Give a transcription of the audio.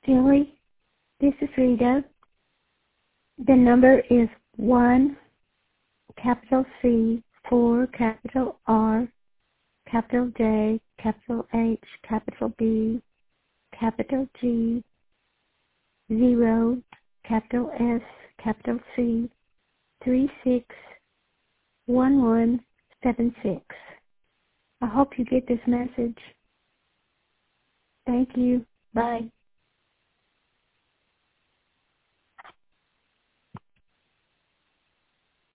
Julie, this is Rita. The number is 1, capital C, 4, capital R, capital J, capital H, capital B, capital G, 0, capital S, capital C, 361176. I hope you get this message. Thank you. Bye.